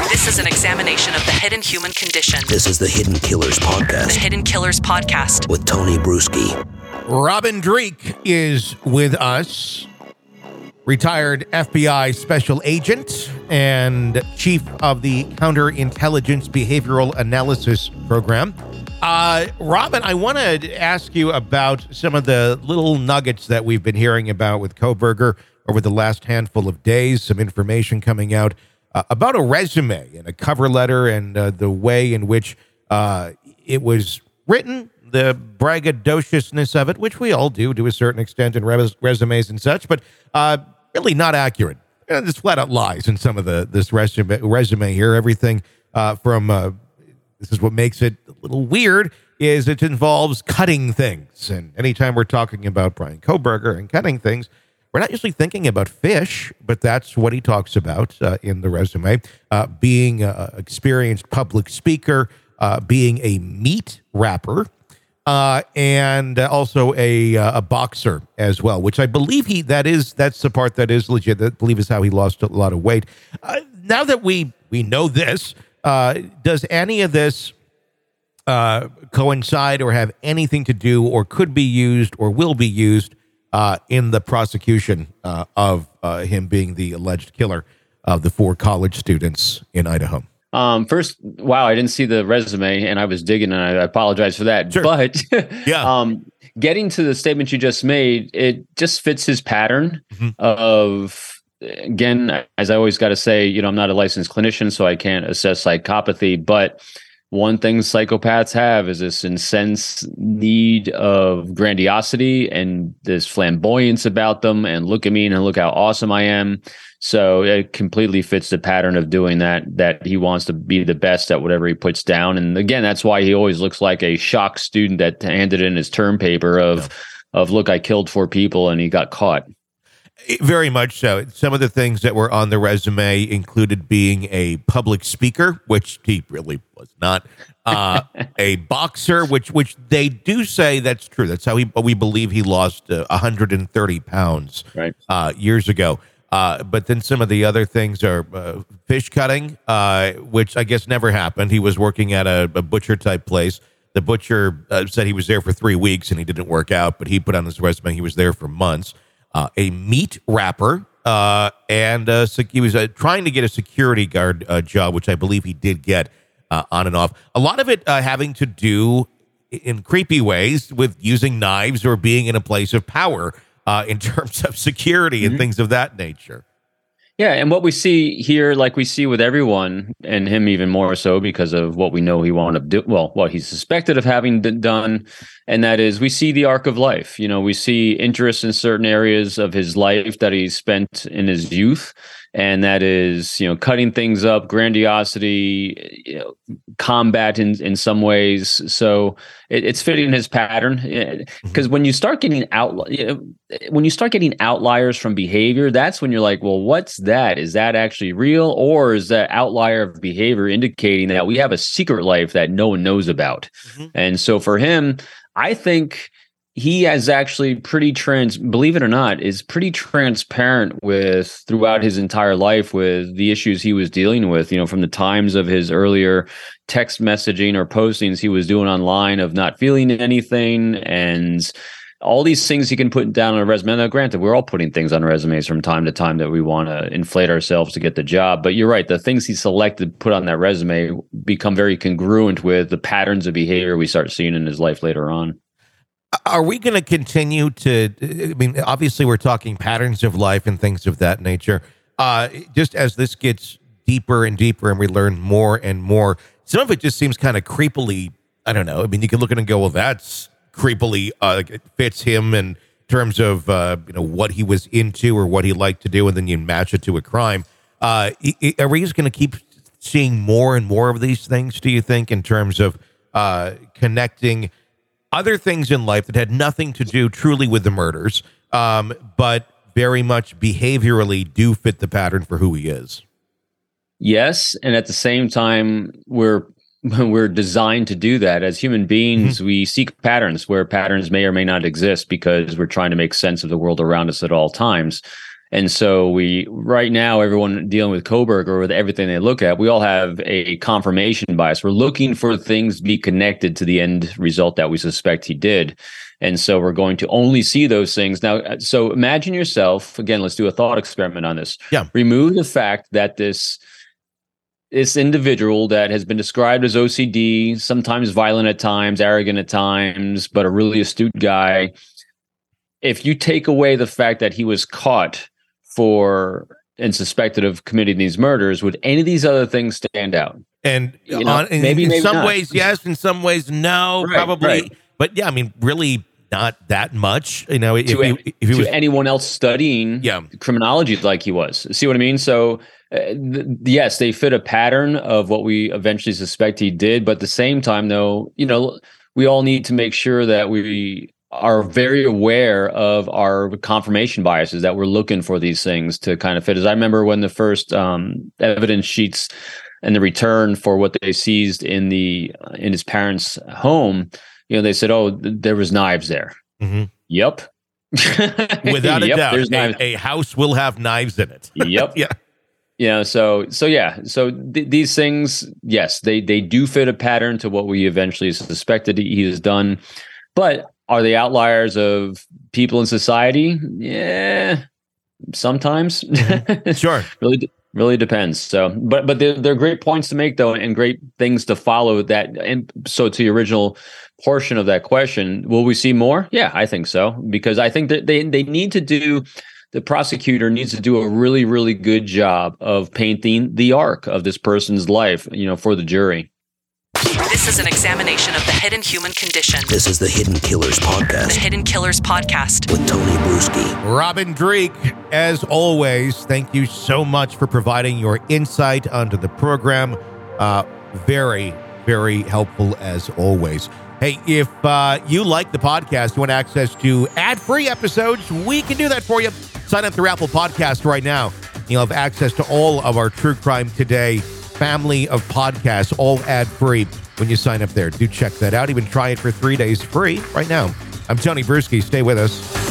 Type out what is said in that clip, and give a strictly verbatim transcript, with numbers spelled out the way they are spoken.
This is an examination of the hidden human condition. This is the Hidden Killers Podcast. The Hidden Killers Podcast. With Tony Bruschi. Robin Dreeke is with us. Retired F B I special agent and chief of the Counterintelligence Behavioral Analysis Program. Uh, Robin, I want to ask you about some of the little nuggets that we've been hearing about with Kohberger over the last handful of days, some information coming out uh, about a resume and a cover letter and uh, the way in which uh, it was written, the braggadociousness of it, which we all do to a certain extent in res- resumes and such, but uh, really not accurate. You know, there's flat out lies in some of the this resume, resume here. Everything uh, from, uh, this is what makes it a little weird, is it involves cutting things. And anytime we're talking about Bryan Kohberger and cutting things, we're not usually thinking about fish, but that's what he talks about uh, in the resume. Uh, being an experienced public speaker, uh, being a meat wrapper, uh, and also a uh, a boxer as well, which I believe he that is that's the part that is legit. That I believe is how he lost a lot of weight. Uh, now that we we know this, uh, does any of this uh, coincide or have anything to do, or could be used, or will be used uh, in the prosecution uh, of uh, him being the alleged killer of the four college students in Idaho? Um, first, wow, I didn't see the resume and I was digging, and I apologize for that. Sure. But yeah. um, getting to the statement you just made, it just fits his pattern mm-hmm. of, again, as I always got to say, you know, I'm not a licensed clinician, so I can't assess psychopathy, but one thing psychopaths have is this intense need of grandiosity and this flamboyance about them, and look at me and look how awesome I am. So it completely fits the pattern of doing that, that he wants to be the best at whatever he puts down. And again, that's why he always looks like a shocked student that handed in his term paper of, yeah. of look, I killed four people and he got caught. Very much so. Some of the things that were on the resume included being a public speaker, which he really was not, uh, a boxer, which which they do say that's true. That's how he, we believe he lost uh, one hundred thirty pounds right. uh, years ago. Uh, but then some of the other things are uh, fish cutting, uh, which I guess never happened. He was working at a, a butcher type place. The butcher uh, said he was there for three weeks and he didn't work out, but he put on his resume he was there for months. Uh, a meat wrapper, uh, and uh, sec- he was uh, trying to get a security guard uh, job, which I believe he did get uh, on and off. A lot of it uh, having to do in creepy ways with using knives or being in a place of power uh, in terms of security mm-hmm. and things of that nature. Yeah, and what we see here, like we see with everyone, and him even more so because of what we know he wound up do, well, what he's suspected of having d- done, and that is we see the arc of life. You know, we see interest in certain areas of his life that he spent in his youth, and that is, you know, cutting things up, grandiosity, you know, combat in, in some ways. So it, it's fitting his pattern, because when you start getting out, you know, when you start getting outliers from behavior, that's when you're like, well, what's that? Is that actually real? Or is that outlier of behavior indicating that we have a secret life that no one knows about? Mm-hmm. And so for him, I think he has actually pretty trans, believe it or not, is pretty transparent with throughout his entire life with the issues he was dealing with, you know, from the times of his earlier text messaging or postings he was doing online of not feeling anything, and all these things he can put down on a resume. Now, granted, we're all putting things on resumes from time to time that we want to inflate ourselves to get the job. But you're right. The things he selected to put on that resume become very congruent with the patterns of behavior we start seeing in his life later on. Are we going to continue to, I mean, obviously we're talking patterns of life and things of that nature. Uh, just as this gets deeper and deeper and we learn more and more, some of it just seems kind of creepily, I don't know. I mean, you can look at it and go, well, that's creepily uh, it fits him in terms of, uh, you know, what he was into or what he liked to do, and then you match it to a crime. Uh, are we just going to keep seeing more and more of these things, do you think, in terms of uh, connecting other things in life that had nothing to do truly with the murders, um, but very much behaviorally do fit the pattern for who he is? Yes, and at the same time, we're we're designed to do that. As human beings, mm-hmm. we seek patterns where patterns may or may not exist because we're trying to make sense of the world around us at all times. And so we, right now, everyone dealing with Koberger or with everything they look at, we all have a confirmation bias. We're looking for things to be connected to the end result that we suspect he did. And so we're going to only see those things. Now, so imagine yourself, again, let's do a thought experiment on this. Yeah. Remove the fact that this, this individual that has been described as O C D, sometimes violent at times, arrogant at times, but a really astute guy. If you take away the fact that he was caught for and suspected of committing these murders, would any of these other things stand out? And You know, on, in, maybe- in maybe some not. ways, yes. In some ways, no. Right, probably. right. But yeah, I mean, really not that much. You know, if, to, he, if he to was, anyone else studying Yeah. criminology like he was. See what I mean? So, uh, th- yes, they fit a pattern of what we eventually suspect he did. But at the same time, though, you know, we all need to make sure that we are very aware of our confirmation biases, that we're looking for these things to kind of fit. As I remember when the first um, evidence sheets and the return for what they seized in the uh, in his parents' home, you know, they said, "Oh, th- there was knives there." Mhm. Yep. without a Yep, doubt, there's knives. a, a house will have knives in it. Yep. Yeah. You know, so so yeah, so th- these things, yes, they they do fit a pattern to what we eventually suspected he has done, but are they outliers of people in society? Yeah, sometimes. Sure. really, really depends. So, but but they're, they're great points to make though, and great things to follow. That and so to the original portion of that question, will we see more? Yeah, I think so, because I think that they they need to do. The prosecutor needs to do a really, really good job of painting the arc of this person's life, you know, for the jury. This is an examination of the hidden human condition. This is the Hidden Killers The Podcast Hidden Killers Podcast. with Tony Bruschi. Robin Dreek, as always, thank you so much for providing your insight onto the program. Uh, very, very helpful as always. Hey, if uh, you like the podcast, you want access to ad-free episodes, we can do that for you. Sign up through Apple Podcasts right now. You'll have access to all of our True Crime Today family of podcasts, all ad-free when you sign up there. Do check that out. Even try it for three days free right now. I'm Tony Bruschi. Stay with us.